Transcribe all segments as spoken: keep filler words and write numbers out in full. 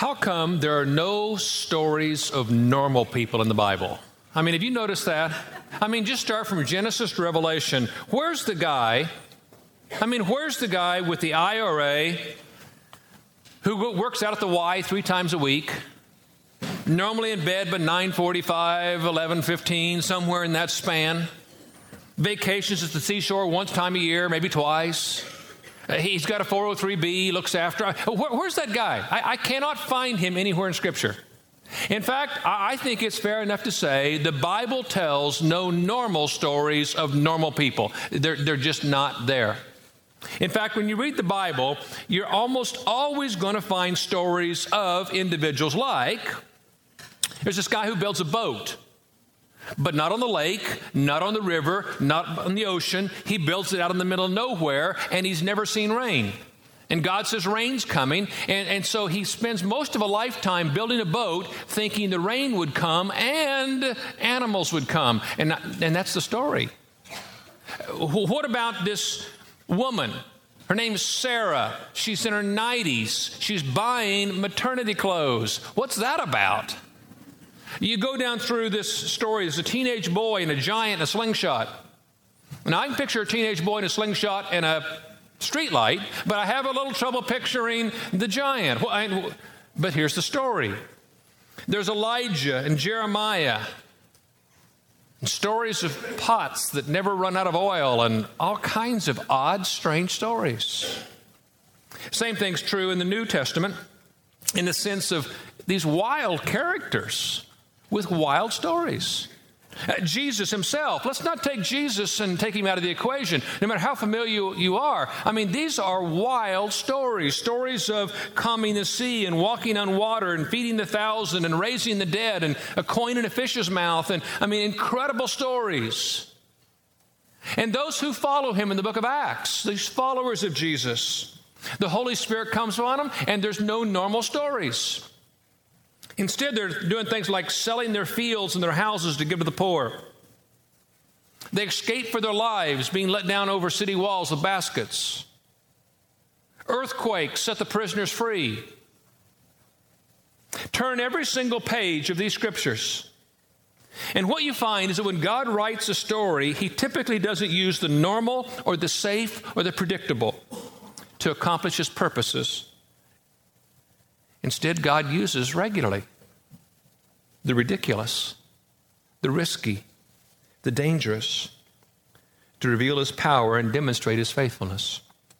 How come there are no stories of normal people in the Bible? I mean, have you noticed that? I mean, just start from Genesis to Revelation. Where's the guy? I mean, where's the guy with the I R A who works out at the Y three times a week, normally in bed by nine forty-five, eleven fifteen, somewhere in that span, vacations at the seashore once time a year, maybe twice. He's got a four oh three B, looks after. Where, where's that guy? I, I cannot find him anywhere in Scripture. In fact, I think it's fair enough to say the Bible tells no normal stories of normal people. They're, they're just not there. In fact, when you read the Bible, you're almost always going to find stories of individuals like, there's this guy who builds a boat, but not on the lake, not on the river, not on the ocean. He builds it out in the middle of nowhere, and he's never seen rain. And God says rain's coming, and, and so he spends most of a lifetime building a boat thinking the rain would come and animals would come. And, and that's the story. What about this woman? Her name's Sarah. She's in her nineties. She's buying maternity clothes. What's that about? You go down through this story. There's a teenage boy and a giant and a slingshot. Now, I can picture a teenage boy in a slingshot and a street light, but I have a little trouble picturing the giant. But here's the story. There's Elijah and Jeremiah, and stories of pots that never run out of oil, and all kinds of odd, strange stories. Same thing's true in the New Testament in the sense of these wild characters with wild stories. Uh, Jesus himself, let's not take Jesus and take him out of the equation, no matter how familiar you are. I mean, these are wild stories, stories of calming the sea and walking on water and feeding the thousand and raising the dead and a coin in a fish's mouth. And I mean, incredible stories. And those who follow him in the book of Acts, these followers of Jesus, the Holy Spirit comes on them and there's no normal stories. Instead, they're doing things like selling their fields and their houses to give to the poor. They escape for their lives, being let down over city walls with baskets. Earthquakes set the prisoners free. Turn every single page of these scriptures, and what you find is that when God writes a story, he typically doesn't use the normal or the safe or the predictable to accomplish his purposes. Instead, God uses regularly the ridiculous, the risky, the dangerous to reveal his power and demonstrate his faithfulness.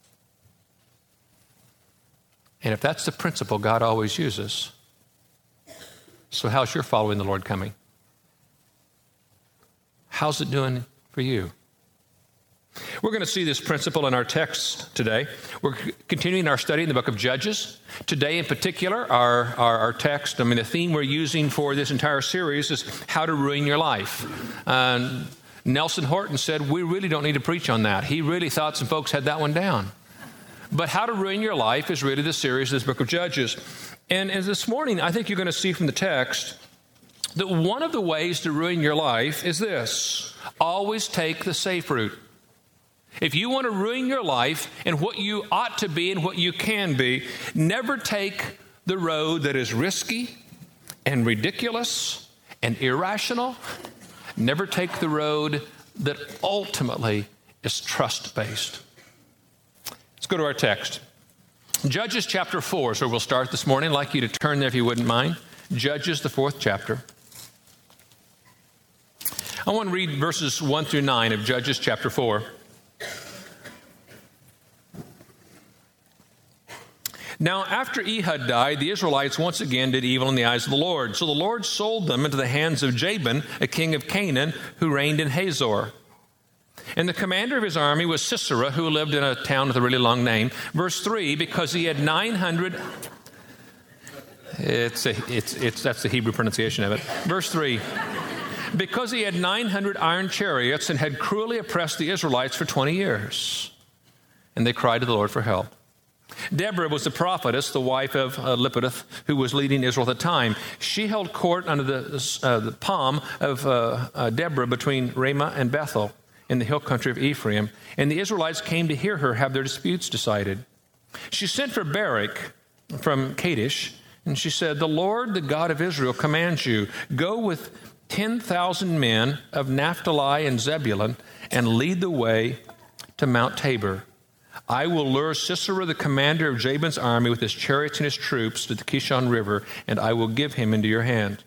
And if that's the principle God always uses, so how's your following the Lord coming? How's it doing for you? We're going to see this principle in our text today. We're continuing our study in the book of Judges. Today in particular, our, our, our text, I mean, the theme we're using for this entire series is how to ruin your life. Uh, Nelson Horton said, we really don't need to preach on that. He really thought some folks had that one down. But how to ruin your life is really the series of this book of Judges. And as this morning, I think you're going to see from the text that one of the ways to ruin your life is this: always take the safe route. If you want to ruin your life and what you ought to be and what you can be, never take the road that is risky and ridiculous and irrational. Never take the road that ultimately is trust-based. Let's go to our text. Judges chapter four, so we'll start this morning. I'd like you to turn there if you wouldn't mind. Judges, the fourth chapter. I want to read verses one through nine of Judges chapter four. Now, after Ehud died, the Israelites once again did evil in the eyes of the Lord. So the Lord sold them into the hands of Jabin, a king of Canaan, who reigned in Hazor. And the commander of his army was Sisera, who lived in a town with a really long name. Verse three, because he had nine hundred... It's, a, it's, it's that's the Hebrew pronunciation of it. Verse three, because he had nine hundred iron chariots and had cruelly oppressed the Israelites for twenty years. And they cried to the Lord for help. Deborah was the prophetess, the wife of uh, Lippodath, who was leading Israel at the time. She held court under the, uh, the palm of uh, uh, Deborah between Ramah and Bethel in the hill country of Ephraim, and the Israelites came to hear her have their disputes decided. She sent for Barak from Kadesh And she said, the Lord, the God of Israel, commands you, go with ten thousand men of Naphtali and Zebulun and lead the way to Mount Tabor. I will lure Sisera, the commander of Jabin's army, with his chariots and his troops to the Kishon River, and I will give him into your hand.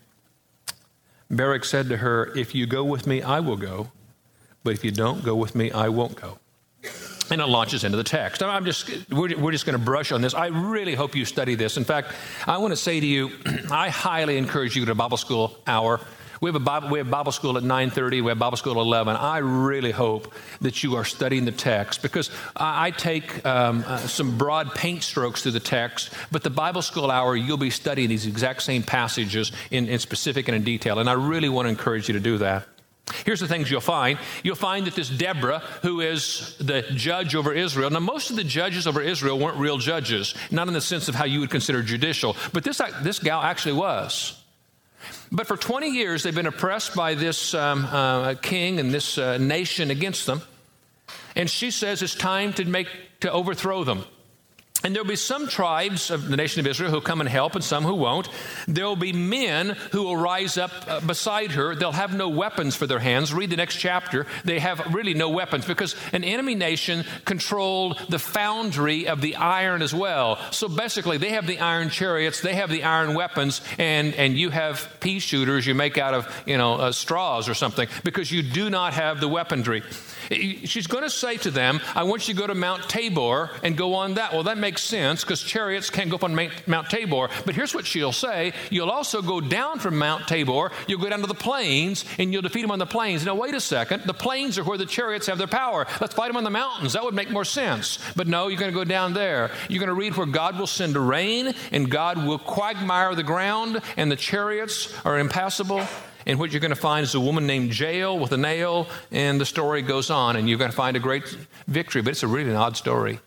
Barak said to her, if you go with me, I will go. But if you don't go with me, I won't go. And it launches into the text. I'm just, we're, we're just going to brush on this. I really hope you study this. In fact, I want to say to you, I highly encourage you to go to Bible school hour. We have a Bible, we have Bible school at nine thirty. We have Bible school at eleven. I really hope that you are studying the text, because I, I take um, uh, some broad paint strokes through the text, but the Bible school hour, you'll be studying these exact same passages in, in specific and in detail. And I really want to encourage you to do that. Here's the things you'll find. You'll find that this Deborah, who is the judge over Israel. Now, most of the judges over Israel weren't real judges, not in the sense of how you would consider judicial, but this, this gal actually was. But for twenty years, they've been oppressed by this um, uh, king and this uh, nation against them. And she says it's time to make to overthrow them. And there'll be some tribes of the nation of Israel who'll come and help, and some who won't. There'll be men who will rise up uh, beside her. They'll have no weapons for their hands. Read the next chapter. They have really no weapons, because an enemy nation controlled the foundry of the iron as well. So basically, they have the iron chariots, they have the iron weapons, and, and you have pea shooters you make out of, you know, uh, straws or something, because you do not have the weaponry. She's going to say to them, I want you to go to Mount Tabor and go on that. Well, that makes sense, because chariots can't go up on Mount Tabor. But here's what she'll say. You'll also go down from Mount Tabor. You'll go down to the plains, and you'll defeat them on the plains. Now, wait a second. The plains are where the chariots have their power. Let's fight them on the mountains. That would make more sense. But no, you're going to go down there. You're going to read where God will send a rain, and God will quagmire the ground, and the chariots are impassable. And what you're going to find is a woman named Jael with a nail, and the story goes on, and you're going to find a great victory. But it's a really an odd story.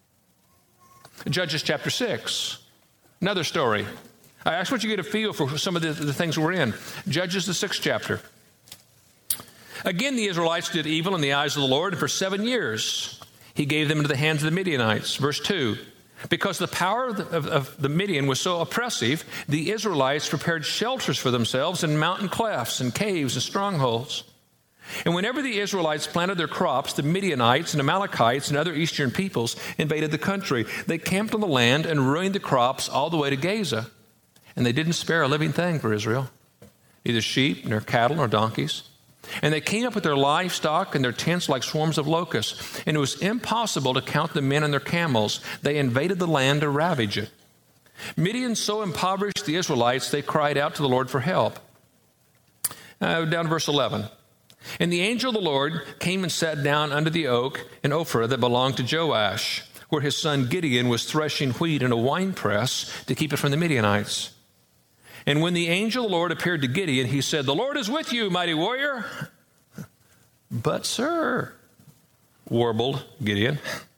Judges chapter six, another story. I just want you to get a feel for some of the, the things we're in. Judges, the sixth chapter. Again, the Israelites did evil in the eyes of the Lord, and for seven years he gave them into the hands of the Midianites. Verse two. Because the power of the, of, of the Midian was so oppressive, the Israelites prepared shelters for themselves in mountain clefts and caves and strongholds. And whenever the Israelites planted their crops, the Midianites and Amalekites and other eastern peoples invaded the country. They camped on the land and ruined the crops all the way to Gaza. And they didn't spare a living thing for Israel, neither sheep, nor cattle, nor donkeys. And they came up with their livestock and their tents like swarms of locusts. And it was impossible to count the men and their camels. They invaded the land to ravage it. Midian so impoverished the Israelites, they cried out to the Lord for help. Uh, down to verse eleven. And the angel of the Lord came and sat down under the oak in Ophrah that belonged to Joash, where his son Gideon was threshing wheat in a winepress to keep it from the Midianites. And when the angel of the Lord appeared to Gideon, he said, the Lord is with you, mighty warrior. But, sir, warbled Gideon.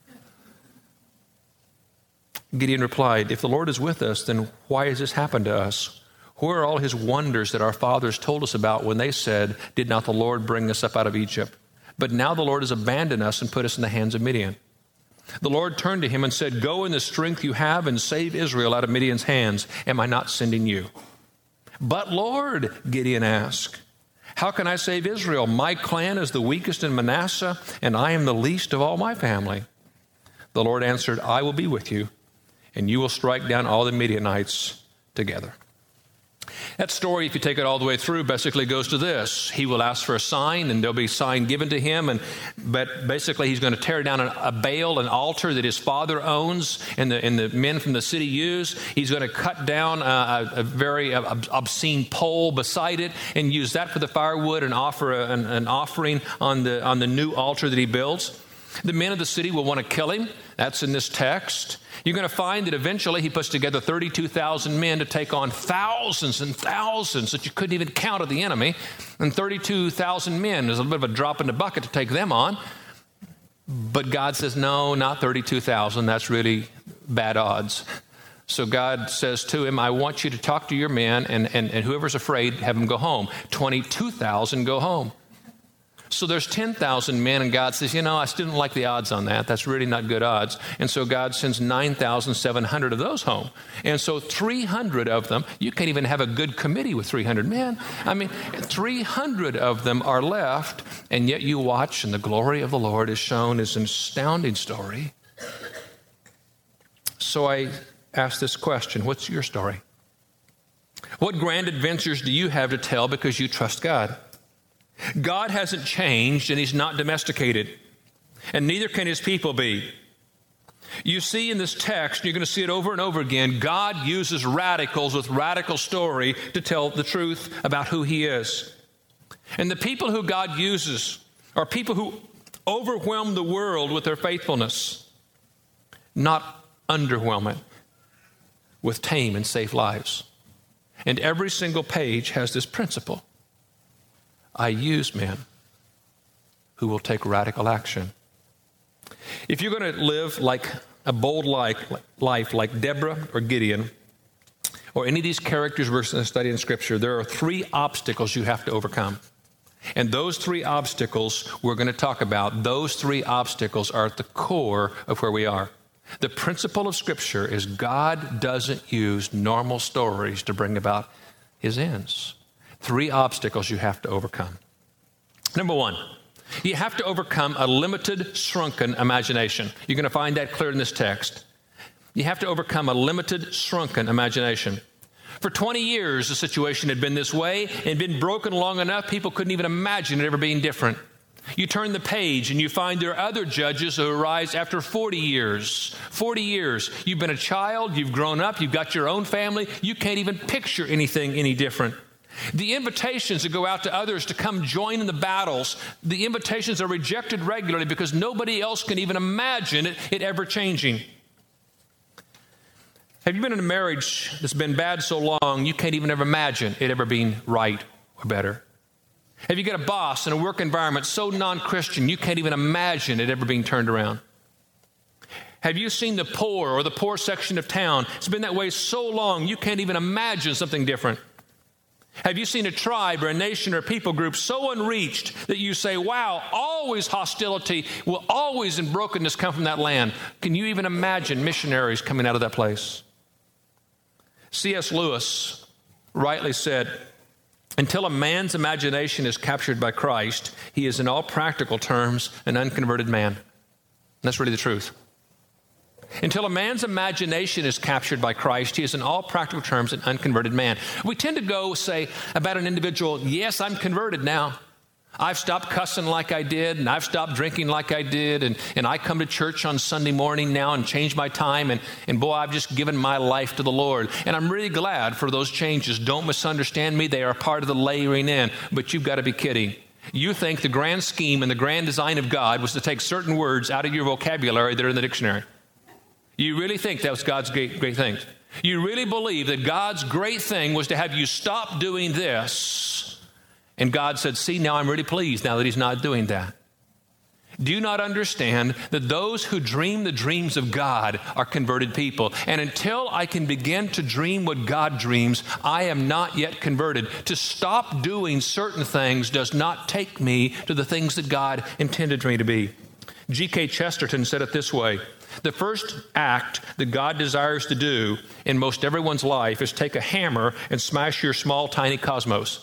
Gideon replied, if the Lord is with us, then why has this happened to us? Where are all his wonders that our fathers told us about when they said, did not the Lord bring us up out of Egypt? But now the Lord has abandoned us and put us in the hands of Midian. The Lord turned to him and said, go in the strength you have and save Israel out of Midian's hands. Am I not sending you? But Lord, Gideon asked, how can I save Israel? My clan is the weakest in Manasseh, and I am the least of all my family. The Lord answered, I will be with you, and you will strike down all the Midianites together. That story, if you take it all the way through, basically goes to this. He will ask for a sign, and there'll be a sign given to him. And but basically, he's going to tear down a Baal, an altar that his father owns and the, and the men from the city use. He's going to cut down a, a very obscene pole beside it and use that for the firewood and offer a, an, an offering on the, on the new altar that he builds. The men of the city will want to kill him. That's in this text. You're going to find that eventually he puts together thirty-two thousand men to take on thousands and thousands that you couldn't even count of the enemy. And thirty-two thousand men is a little bit of a drop in the bucket to take them on. But God says, no, not thirty-two thousand. That's really bad odds. So God says to him, I want you to talk to your men, and, and, and whoever's afraid, have them go home. twenty-two thousand go home. So there's ten thousand men, and God says, you know, I still don't like the odds on that. That's really not good odds. And so God sends nine thousand seven hundred of those home. And so three hundred of them, you can't even have a good committee with three hundred men. I mean, three hundred of them are left, and yet you watch, and the glory of the Lord is shown as an astounding story. So I ask this question, what's your story? What grand adventures do you have to tell because you trust God? God hasn't changed, and he's not domesticated, and neither can his people be. You see in this text, you're going to see it over and over again, God uses radicals with radical story to tell the truth about who he is. And the people who God uses are people who overwhelm the world with their faithfulness, not underwhelm it with tame and safe lives. And every single page has this principle. I use men who will take radical action. If you're going to live like a bold life like Deborah or Gideon or any of these characters we're going to study in Scripture, there are three obstacles you have to overcome. And those three obstacles we're going to talk about, those three obstacles are at the core of where we are. The principle of Scripture is God doesn't use normal stories to bring about his ends. Three obstacles you have to overcome. Number one, you have to overcome a limited, shrunken imagination. You're going to find that clear in this text. You have to overcome a limited, shrunken imagination. For twenty years, the situation had been this way and been broken long enough, people couldn't even imagine it ever being different. You turn the page and you find there are other judges who arise after forty years. forty years. You've been a child, you've grown up, you've got your own family. You can't even picture anything any different. The invitations that go out to others to come join in the battles, the invitations are rejected regularly because nobody else can even imagine it, it ever changing. Have you been in a marriage that's been bad so long you can't even ever imagine it ever being right or better? Have you got a boss in a work environment so non-Christian you can't even imagine it ever being turned around? Have you seen the poor or the poor section of town? It's been that way so long you can't even imagine something different. Have you seen a tribe or a nation or a people group so unreached that you say, wow, always hostility will always in brokenness come from that land? Can you even imagine missionaries coming out of that place? C S Lewis rightly said, until a man's imagination is captured by Christ, he is in all practical terms an unconverted man. And that's really the truth. Until a man's imagination is captured by Christ, he is in all practical terms an unconverted man. We tend to go say about an individual, yes, I'm converted now. I've stopped cussing like I did, and I've stopped drinking like I did, and, and I come to church on Sunday morning now and change my time, and, and boy, I've just given my life to the Lord. And I'm really glad for those changes. Don't misunderstand me. They are part of the layering in, but you've got to be kidding. You think the grand scheme and the grand design of God was to take certain words out of your vocabulary that are in the dictionary. You really think that was God's great, great thing. You really believe that God's great thing was to have you stop doing this. And God said, see, now I'm really pleased now that he's not doing that. Do you not understand that those who dream the dreams of God are converted people? And until I can begin to dream what God dreams, I am not yet converted. To stop doing certain things does not take me to the things that God intended for me to be. G K Chesterton said it this way. The first act that God desires to do in most everyone's life is take a hammer and smash your small, tiny cosmos.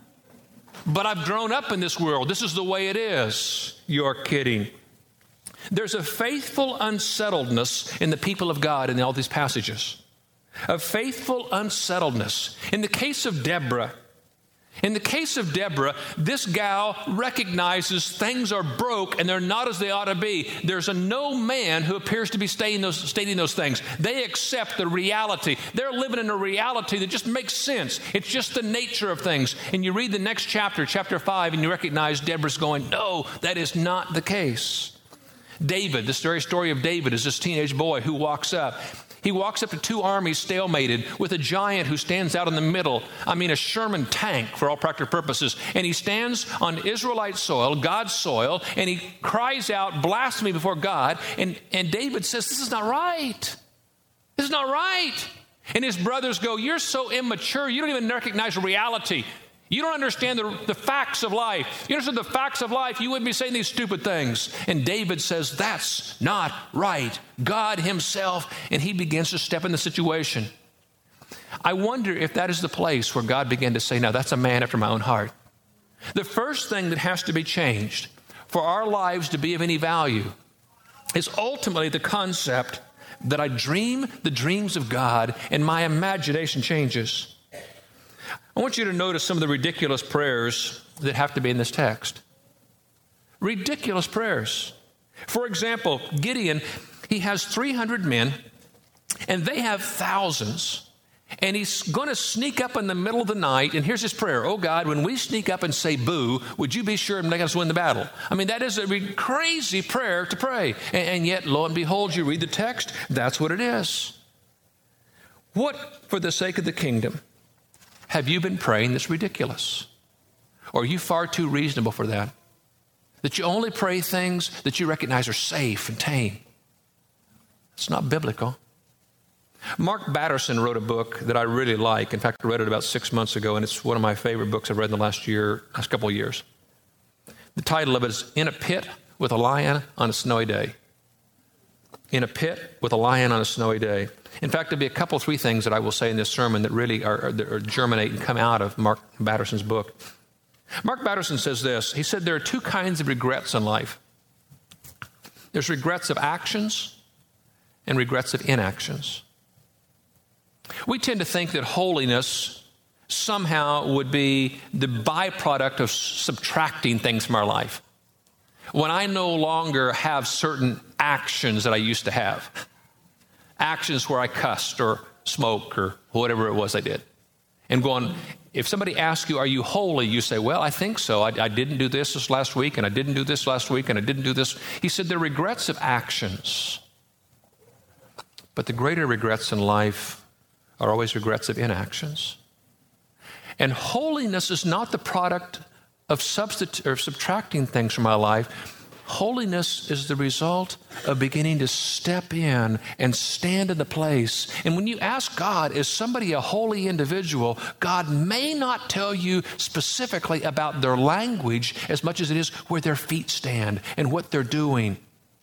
But I've grown up in this world. This is the way it is. You're kidding. There's a faithful unsettledness in the people of God in all these passages. A faithful unsettledness. In the case of Deborah, In the case of Deborah, this gal recognizes things are broke and they're not as they ought to be. There's a no man who appears to be stating those, stating those things. They accept the reality. They're living in a reality that just makes sense. It's just the nature of things. And you read the next chapter, chapter five, and you recognize Deborah's going, no, that is not the case. David, this very story of David is this teenage boy who walks up. He walks up to two armies stalemated with a giant who stands out in the middle. I mean, a Sherman tank for all practical purposes. And he stands on Israelite soil, God's soil, and he cries out blasphemy before God. And, and David says, this is not right. This is not right. And his brothers go, you're so immature, you don't even recognize reality. You don't understand the, the facts of life. You understand the facts of life, you wouldn't be saying these stupid things. And David says, that's not right. God himself, and he begins to step in the situation. I wonder if that is the place where God began to say, now that's a man after my own heart. The first thing that has to be changed for our lives to be of any value is ultimately the concept that I dream the dreams of God and my imagination changes. I want you to notice some of the ridiculous prayers that have to be in this text. Ridiculous prayers. For example, Gideon, he has three hundred men, and they have thousands. And he's going to sneak up in the middle of the night, and here's his prayer. Oh, God, when we sneak up and say boo, would you be sure to make us win the battle? I mean, that is a re- crazy prayer to pray. And, and yet, lo and behold, you read the text, that's what it is. What, for the sake of the kingdom, have you been praying that's ridiculous? Or are you far too reasonable for that? That you only pray things that you recognize are safe and tame. It's not biblical. Mark Batterson wrote a book that I really like. In fact, I read it about six months ago, and it's one of my favorite books I've read in the last year, last couple of years. The title of it is In a Pit with a Lion on a Snowy Day. In a Pit with a Lion on a Snowy Day. In fact, there'll be a couple, three things that I will say in this sermon that really are, are, are germinate and come out of Mark Batterson's book. Mark Batterson says this. He said there are two kinds of regrets in life. There's regrets of actions and regrets of inactions. We tend to think that holiness somehow would be the byproduct of subtracting things from our life. When I no longer have certain actions that I used to have, actions where I cussed or smoked or whatever it was I did, and going, if somebody asks you, are you holy? You say, well, I think so. I, I didn't do this this last week, and I didn't do this last week, and I didn't do this. He said they're regrets of actions. But the greater regrets in life are always regrets of inactions. And holiness is not the product of substitu- or subtracting things from our life. Holiness is the result of beginning to step in and stand in the place. And when you ask God, is somebody a holy individual, God may not tell you specifically about their language as much as it is where their feet stand and what they're doing.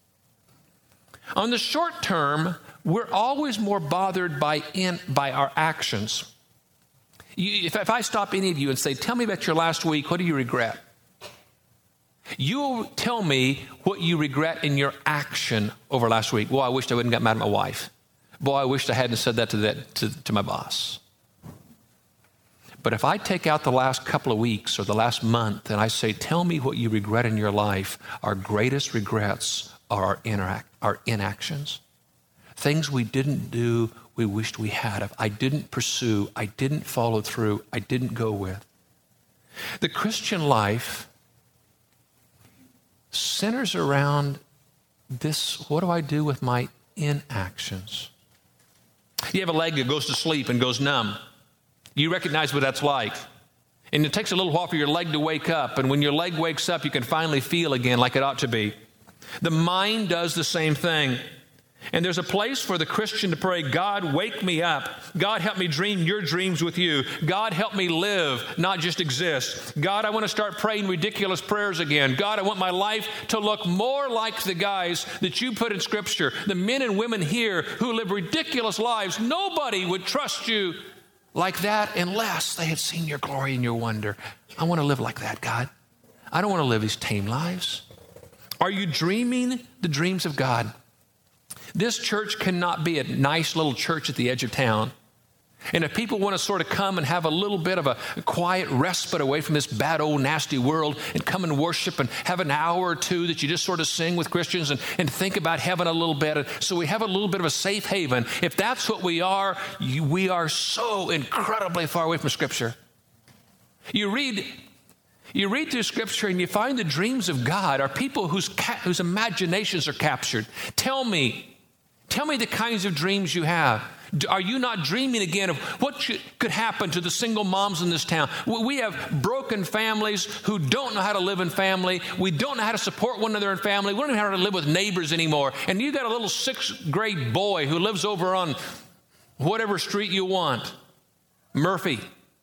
On the short term, we're always more bothered by in, by our actions. You, if, if I stop any of you and say, tell me about your last week, what do you regret? You will tell me what you regret in your action over last week. Boy, I wished I wouldn't have got mad at my wife. Boy, I wished I hadn't said that to, that, to, to my boss. But if I take out the last couple of weeks or the last month and I say, tell me what you regret in your life, our greatest regrets are our, interact, our inactions. Things we didn't do, we wished we had of. I didn't pursue. I didn't follow through. I didn't go with. The Christian life centers around this, what do I do with my inactions? You have a leg that goes to sleep and goes numb. You recognize what that's like. And it takes a little while for your leg to wake up. And when your leg wakes up, you can finally feel again like it ought to be. The mind does the same thing. And there's a place for the Christian to pray, God, wake me up. God, help me dream your dreams with you. God, help me live, not just exist. God, I want to start praying ridiculous prayers again. God, I want my life to look more like the guys that you put in Scripture, the men and women here who live ridiculous lives. Nobody would trust you like that unless they had seen your glory and your wonder. I want to live like that, God. I don't want to live these tame lives. Are you dreaming the dreams of God? This church cannot be a nice little church at the edge of town. And if people want to sort of come and have a little bit of a quiet respite away from this bad old nasty world and come and worship and have an hour or two that you just sort of sing with Christians and, and think about heaven a little bit. So we have a little bit of a safe haven. If that's what we are, you, we are so incredibly far away from Scripture. You read... You read through Scripture and you find the dreams of God are people whose, ca- whose imaginations are captured. Tell me, tell me the kinds of dreams you have. Are you not dreaming again of what should, could happen to the single moms in this town? We have broken families who don't know how to live in family. We don't know how to support one another in family. We don't know how to live with neighbors anymore. And you got a little sixth grade boy who lives over on whatever street you want, Murphy.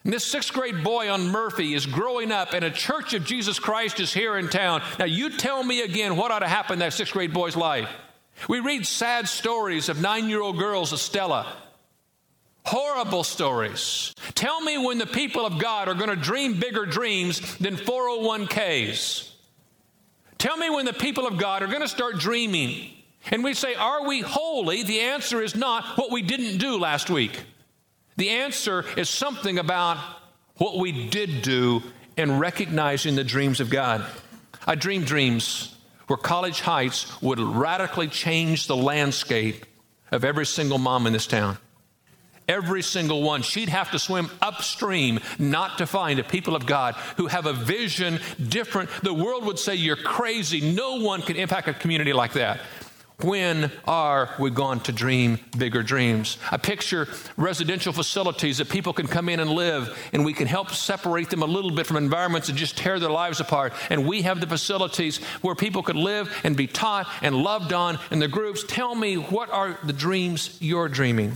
And this sixth grade boy on Murphy is growing up, and a Church of Jesus Christ is here in town. Now, you tell me again what ought to happen in that sixth grade boy's life. We read sad stories of nine-year-old girls, Estella. Horrible stories. Tell me when the people of God are going to dream bigger dreams than four oh one k's. Tell me when the people of God are going to start dreaming. And we say, are we holy? The answer is not what we didn't do last week. The answer is something about what we did do in recognizing the dreams of God. I dream dreams where College Heights would radically change the landscape of every single mom in this town. Every single one. She'd have to swim upstream not to find a people of God who have a vision different. The world would say, you're crazy. No one can impact a community like that. When are we going to dream bigger dreams? I picture residential facilities that people can come in and live, and we can help separate them a little bit from environments that just tear their lives apart. And we have the facilities where people could live and be taught and loved on in the groups. Tell me, what are the dreams you're dreaming?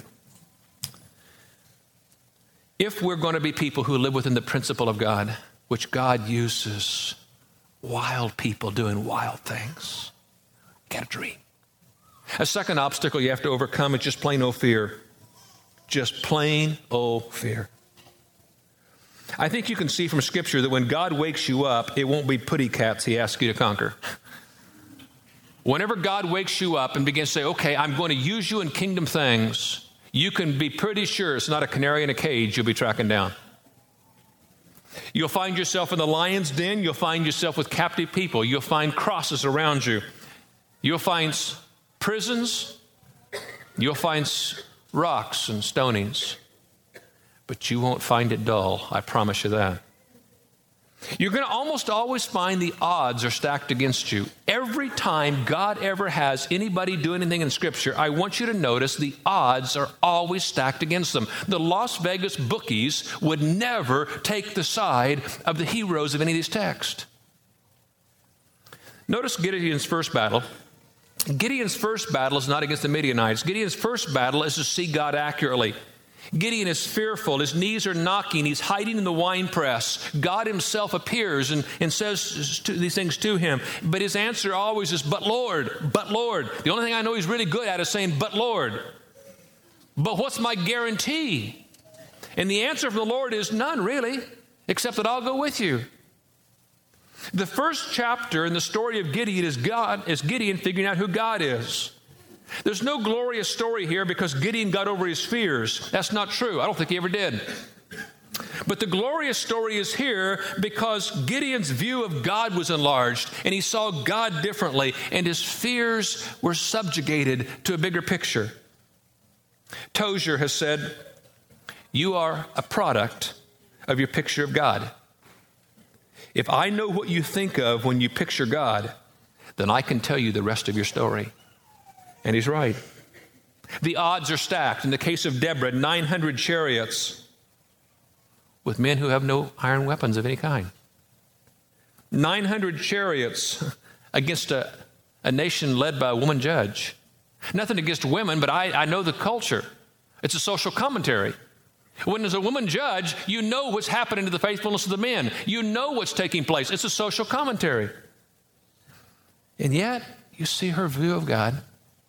If we're going to be people who live within the principle of God, which God uses wild people doing wild things, got to dream. A second obstacle you have to overcome is just plain old fear. Just plain old fear. I think you can see from Scripture that when God wakes you up, it won't be putty cats he asks you to conquer. Whenever God wakes you up and begins to say, okay, I'm going to use you in kingdom things, you can be pretty sure it's not a canary in a cage you'll be tracking down. You'll find yourself in the lion's den. You'll find yourself with captive people. You'll find crosses around you. You'll find prisons, you'll find rocks and stonings, but you won't find it dull, I promise you that. You're going to almost always find the odds are stacked against you. Every time God ever has anybody do anything in Scripture, I want you to notice the odds are always stacked against them. The Las Vegas bookies would never take the side of the heroes of any of these texts. Notice Gideon's first battle. Gideon's first battle is not against the Midianites. Gideon's first battle is to see God accurately. Gideon is fearful. His knees are knocking. He's hiding in the winepress. God himself appears and, and says these things to him. But his answer always is, but Lord, but Lord. The only thing I know he's really good at is saying, but Lord. But what's my guarantee? And the answer from the Lord is none, really, except that I'll go with you. The first chapter in the story of Gideon is God, is Gideon figuring out who God is. There's no glorious story here because Gideon got over his fears. That's not true. I don't think he ever did. But the glorious story is here because Gideon's view of God was enlarged and he saw God differently and his fears were subjugated to a bigger picture. Tozer has said, you are a product of your picture of God. If I know what you think of when you picture God, then I can tell you the rest of your story. And he's right. The odds are stacked. In the case of Deborah, nine hundred chariots with men who have no iron weapons of any kind. nine hundred chariots against a, a nation led by a woman judge. Nothing against women, but I, I know the culture. It's a social commentary. When there's a woman judge, you know what's happening to the faithfulness of the men. You know what's taking place. It's a social commentary. And yet, you see her view of God.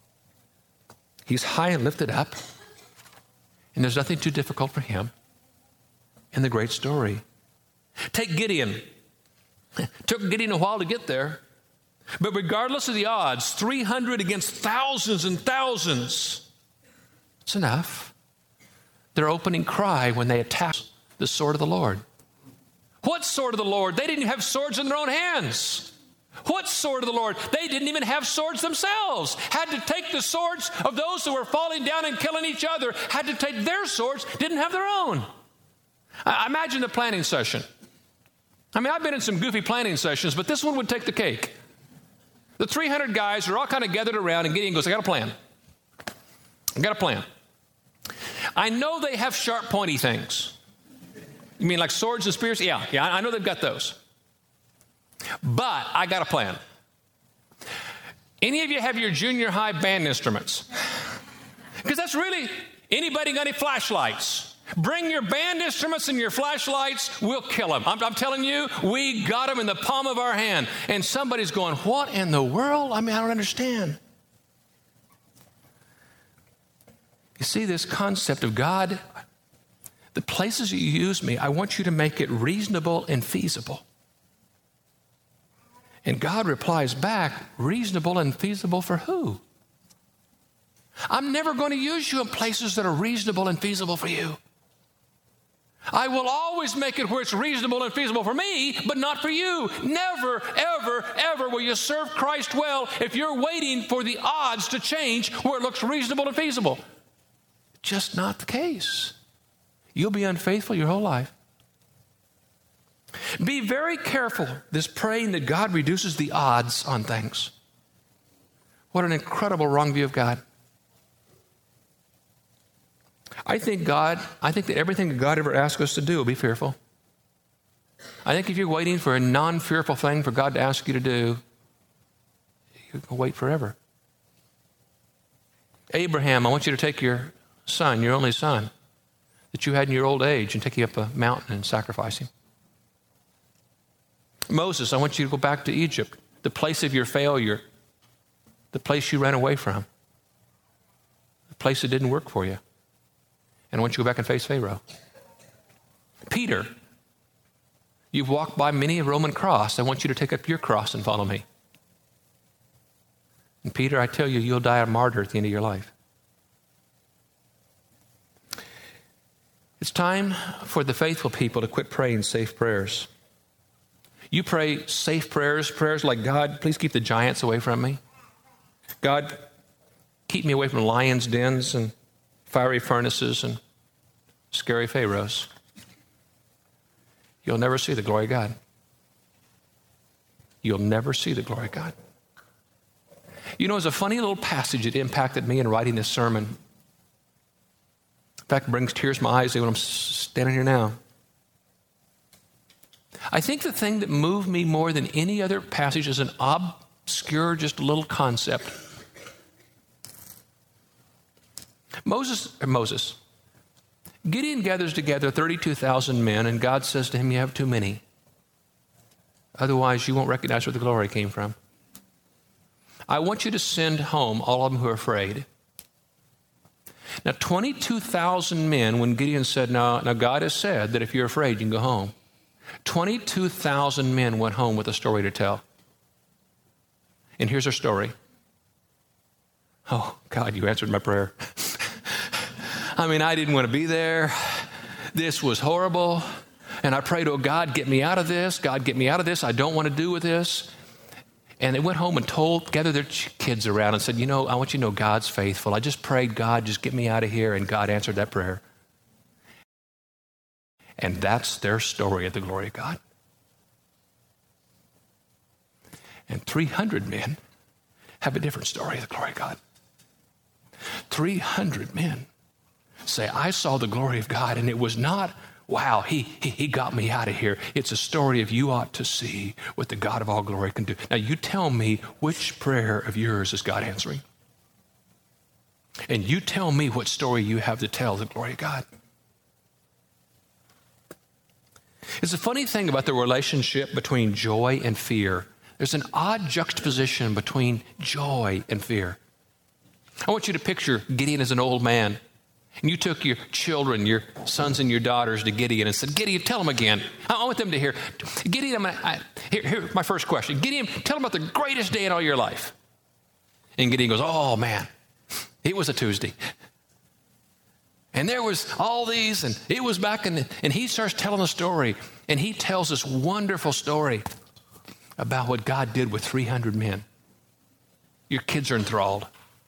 He's high and lifted up, and there's nothing too difficult for him in the great story. Take Gideon. It took Gideon a while to get there, but regardless of the odds, three hundred against thousands and thousands, it's enough. Their opening cry when they attacked the sword of the Lord. What sword of the Lord? They didn't even have swords in their own hands. What sword of the Lord? They didn't even have swords themselves. Had to take the swords of those who were falling down and killing each other. Had to take their swords, didn't have their own. I imagine the planning session. I mean, I've been in some goofy planning sessions, but this one would take the cake. The three hundred guys are all kind of gathered around, and Gideon goes, I got a plan. I got a plan. I know they have sharp, pointy things. You mean like swords and spears? Yeah, yeah, I know they've got those. But I got a plan. Any of you have your junior high band instruments? Because that's really, anybody got any flashlights? Bring your band instruments and your flashlights. We'll kill them. I'm, I'm telling you, we got them in the palm of our hand. And somebody's going, what in the world? I mean, I don't understand. You see this concept of God, the places you use me, I want you to make it reasonable and feasible. And God replies back, reasonable and feasible for who? I'm never going to use you in places that are reasonable and feasible for you. I will always make it where it's reasonable and feasible for me, but not for you. Never, ever, ever will you serve Christ well if you're waiting for the odds to change where it looks reasonable and feasible. Just not the case. You'll be unfaithful your whole life. Be very careful, this praying that God reduces the odds on things. What an incredible wrong view of God. I think God, I think that everything that God ever asks us to do will be fearful. I think if you're waiting for a non-fearful thing for God to ask you to do, you can wait forever. Abraham, I want you to take your son, your only son, that you had in your old age, and take you up a mountain and sacrifice him. Moses, I want you to go back to Egypt, the place of your failure, the place you ran away from, the place that didn't work for you. And I want you to go back and face Pharaoh. Peter, you've walked by many a Roman cross. I want you to take up your cross and follow me. And Peter, I tell you, you'll die a martyr at the end of your life. It's time for the faithful people to quit praying safe prayers. You pray safe prayers, prayers like, God, please keep the giants away from me. God, keep me away from lions' dens and fiery furnaces and scary pharaohs. You'll never see the glory of God. You'll never see the glory of God. You know, it's a funny little passage that impacted me in writing this sermon. In fact, it brings tears to my eyes when I'm standing here now. I think the thing that moved me more than any other passage is an obscure, just a little concept. Moses, or Moses, Gideon gathers together thirty-two thousand men, and God says to him, you have too many. Otherwise, you won't recognize where the glory came from. I want you to send home all of them who are afraid. Now, twenty-two thousand men, when Gideon said, now, now God has said that if you're afraid, you can go home. twenty-two thousand men went home with a story to tell. And here's our story. Oh, God, you answered my prayer. I mean, I didn't want to be there. This was horrible. And I prayed, oh, God, get me out of this. God, get me out of this. I don't want to do with this. And they went home and told, gathered their kids around and said, you know, I want you to know God's faithful. I just prayed, God, just get me out of here. And God answered that prayer. And that's their story of the glory of God. And three hundred men have a different story of the glory of God. three hundred men say, I saw the glory of God, and it was not, wow, he, he, he got me out of here. It's a story of you ought to see what the God of all glory can do. Now, you tell me which prayer of yours is God answering. And you tell me what story you have to tell the glory of God. It's a funny thing about the relationship between joy and fear. There's an odd juxtaposition between joy and fear. I want you to picture Gideon as an old man. And you took your children, your sons and your daughters to Gideon and said, Gideon, tell them again. I want them to hear. Gideon, I'm gonna, I, here, here's my first question. Gideon, tell them about the greatest day in all your life. And Gideon goes, oh, man, it was a Tuesday. And there was all these, and it was back in the, and he starts telling a story. And he tells this wonderful story about what God did with three hundred men. Your kids are enthralled.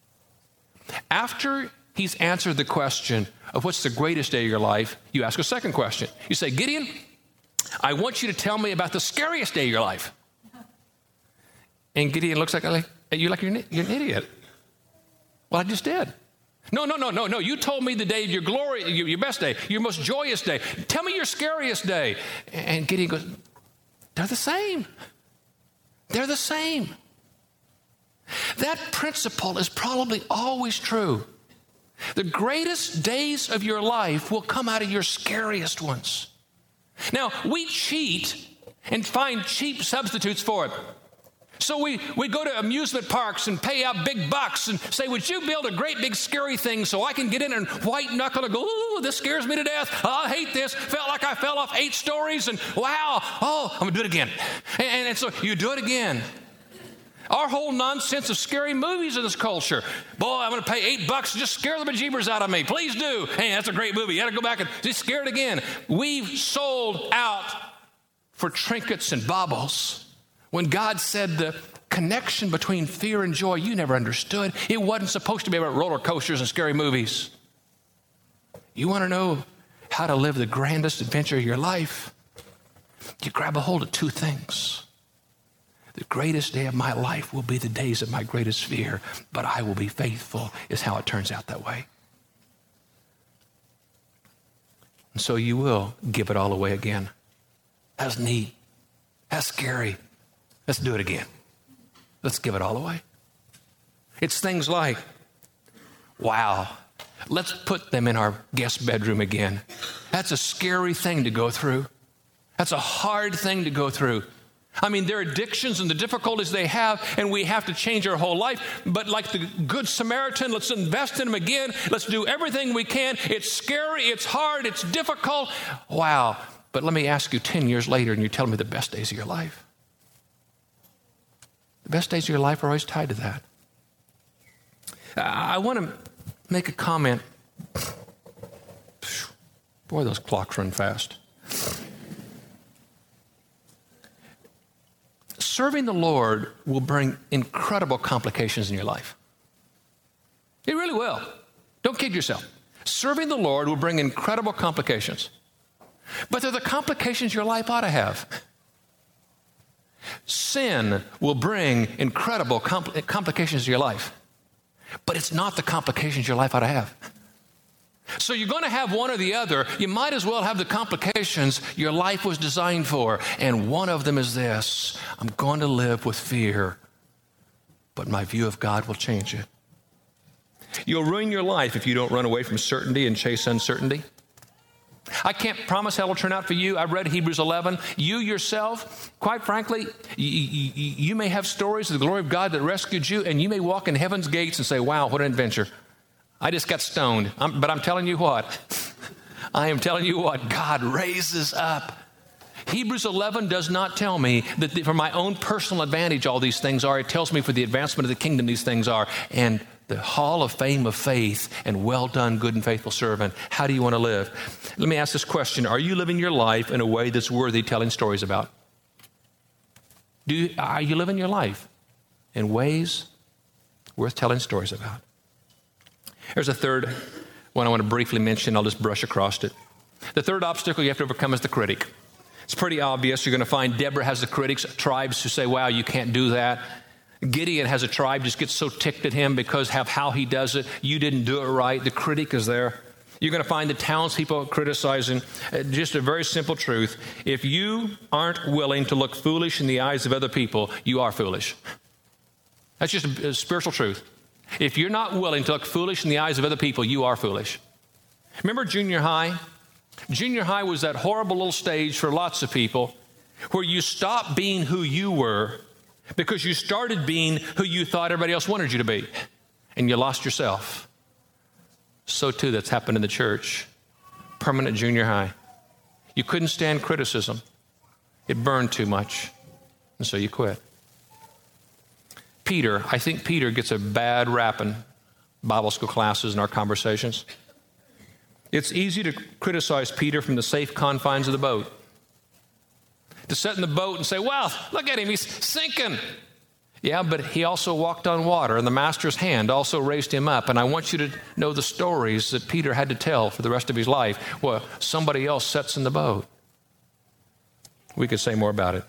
After he's answered the question of what's the greatest day of your life, you ask a second question. You say, Gideon, I want you to tell me about the scariest day of your life. And Gideon looks like, like you like you're an, you're an idiot. Well, I just did. No, no, no, no, no. You told me the day of your glory, your, your best day, your most joyous day. Tell me your scariest day. And Gideon goes, they're the same. They're the same. That principle is probably always true. The greatest days of your life will come out of your scariest ones. Now, we cheat and find cheap substitutes for it. So we, we go to amusement parks and pay out big bucks and say, would you build a great big scary thing so I can get in and white knuckle and go, ooh, this scares me to death. Oh, I hate this. Felt like I fell off eight stories and wow, oh, I'm going to do it again. And, and, and so you do it again. Our whole nonsense of scary movies in this culture. Boy, I'm going to pay eight bucks to just scare the bejeebers out of me. Please do. Hey, that's a great movie. You got to go back and just scare it again. We've sold out for trinkets and baubles. When God said the connection between fear and joy, you never understood. It wasn't supposed to be about roller coasters and scary movies. You want to know how to live the grandest adventure of your life? You grab a hold of two things. The greatest day of my life will be the days of my greatest fear, but I will be faithful, is how it turns out that way. And so you will give it all away again. That's neat. That's scary. Let's do it again. Let's give it all away. It's things like, wow, let's put them in our guest bedroom again. That's a scary thing to go through. That's a hard thing to go through. I mean, their addictions and the difficulties they have, and we have to change our whole life. But like the Good Samaritan, let's invest in them again. Let's do everything we can. It's scary, it's hard, it's difficult. Wow. But let me ask you, ten years later, and you tell me the best days of your life. The best days of your life are always tied to that. I want to make a comment. Boy, those clocks run fast. Serving the Lord will bring incredible complications in your life. It really will. Don't kid yourself. Serving the Lord will bring incredible complications. But they're the complications your life ought to have. Sin will bring incredible compl- complications to your life. But it's not the complications your life ought to have. So you're going to have one or the other. You might as well have the complications your life was designed for. And one of them is this: I'm going to live with fear, but my view of God will change it. You'll ruin your life if you don't run away from certainty and chase uncertainty. I can't promise how it'll turn out for you. I read Hebrews eleven. You yourself, quite frankly, you, you, you may have stories of the glory of God that rescued you, and you may walk in heaven's gates and say, wow, what an adventure. I just got stoned. I'm, but I'm telling you what, I am telling you what, God raises up. Hebrews eleven does not tell me that the, for my own personal advantage all these things are. It tells me for the advancement of the kingdom these things are. And the hall of fame of faith and well done, good and faithful servant. How do you want to live? Let me ask this question. Are you living your life in a way that's worthy telling stories about? Do you, are you living your life in ways worth telling stories about? There's a third one I want to briefly mention. I'll just brush across it. The third obstacle you have to overcome is the critic. It's pretty obvious. You're going to find Deborah has the critics, tribes who say, wow, you can't do that. Gideon has a tribe just gets so ticked at him because of how he does it. You didn't do it right. The critic is there. You're going to find the townspeople criticizing. Uh, just a very simple truth. If you aren't willing to look foolish in the eyes of other people, you are foolish. That's just a, a spiritual truth. If you're not willing to look foolish in the eyes of other people, you are foolish. Remember junior high? Junior high was that horrible little stage for lots of people where you stopped being who you were because you started being who you thought everybody else wanted you to be, and you lost yourself. So too, that's happened in the church. Permanent junior high. You couldn't stand criticism. It burned too much, and so you quit. Peter, I think Peter gets a bad rap in Bible school classes and our conversations. It's easy to criticize Peter from the safe confines of the boat. To sit in the boat and say, well, look at him, he's sinking. Yeah, but he also walked on water, and the master's hand also raised him up. And I want you to know the stories that Peter had to tell for the rest of his life. Well, somebody else sits in the boat. We could say more about it.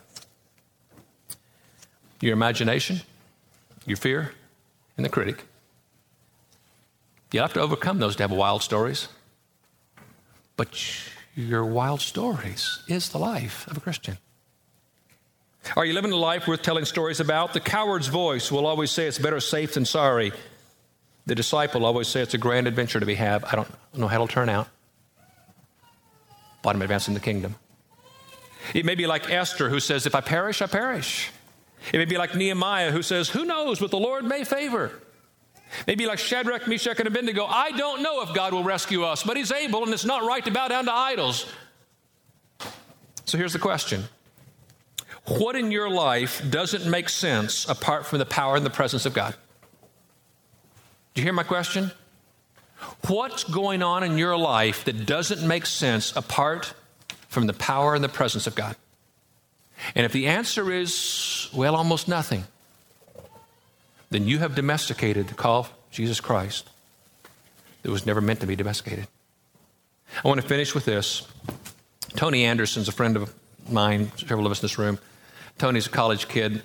Your imagination, your fear, and the critic. You'll have to overcome those to have wild stories. But your wild stories is the life of a Christian. Are you living a life worth telling stories about? The coward's voice will always say it's better safe than sorry. The disciple always say it's a grand adventure to be had. I don't know how it'll turn out, but I'm advancing the kingdom. It may be like Esther, who says, if I perish, I perish. It may be like Nehemiah, who says, who knows what the Lord may favor. Maybe like Shadrach, Meshach, and Abednego, I don't know if God will rescue us, but he's able, and it's not right to bow down to idols. So here's the question. What in your life doesn't make sense apart from the power and the presence of God? Do you hear my question? What's going on in your life that doesn't make sense apart from the power and the presence of God? And if the answer is, well, almost nothing, then you have domesticated the call of Jesus Christ that was never meant to be domesticated. I want to finish with this. Tony Anderson's a friend of mine, several of us in this room. Tony's a college kid.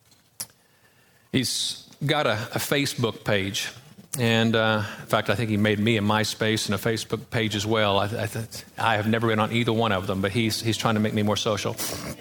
He's got a, a Facebook page. And uh, in fact, I think he made me a MySpace and a Facebook page as well. I, I, I have never been on either one of them, but he's, he's trying to make me more social.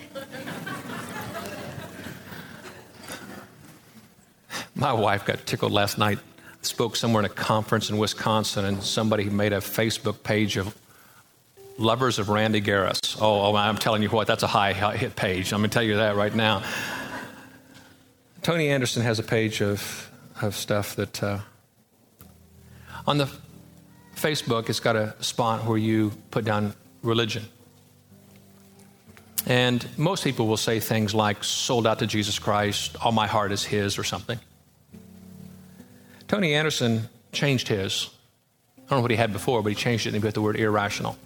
My wife got tickled last night. Spoke somewhere in a conference in Wisconsin, and somebody made a Facebook page of lovers of Randy Garris. Oh, oh, I'm telling you what, that's a high hit page. I'm going to tell you that right now. Tony Anderson has a page of of stuff that uh, on the Facebook, it's got a spot where you put down religion. And most people will say things like, sold out to Jesus Christ, all my heart is his, or something. Tony Anderson changed his. I don't know what he had before, but he changed it and he put the word irrational.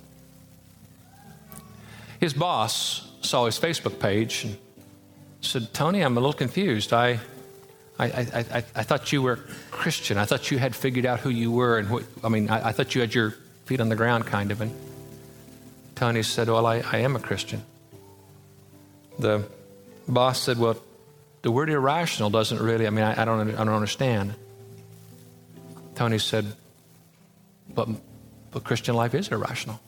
His boss saw his Facebook page and said, Tony, I'm a little confused. I, I, I, I, I thought you were Christian. I thought you had figured out who you were. And what, I mean, I, I thought you had your feet on the ground, kind of. And Tony said, well, I, I am a Christian. The boss said, well, the word irrational doesn't really, I mean, I, I don't, I don't understand. Tony said, but, but Christian life is irrational.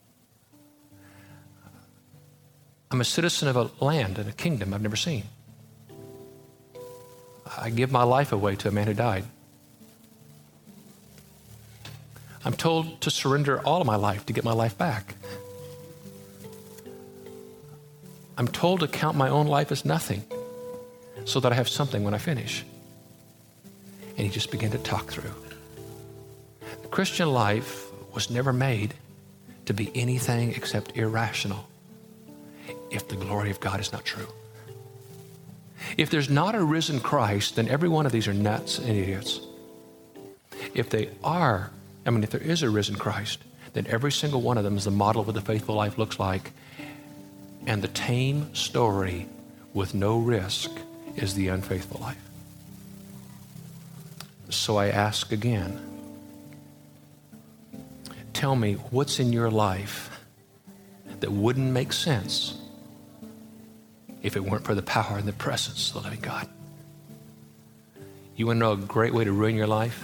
I'm a citizen of a land and a kingdom I've never seen. I give my life away to a man who died. I'm told to surrender all of my life to get my life back. I'm told to count my own life as nothing so that I have something when I finish. And he just began to talk through. The Christian life was never made to be anything except irrational if the glory of God is not true. If there's not a risen Christ, then every one of these are nuts and idiots. If they are, I mean, if there is a risen Christ, then every single one of them is the model of what the faithful life looks like. And the tame story with no risk is the unfaithful life. So I ask again, tell me what's in your life that wouldn't make sense if it weren't for the power and the presence of the living God. You want to know a great way to ruin your life?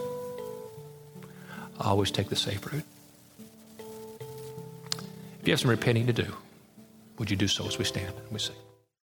Always take the safe route. If you have some repenting to do, would you do so as we stand and we sing?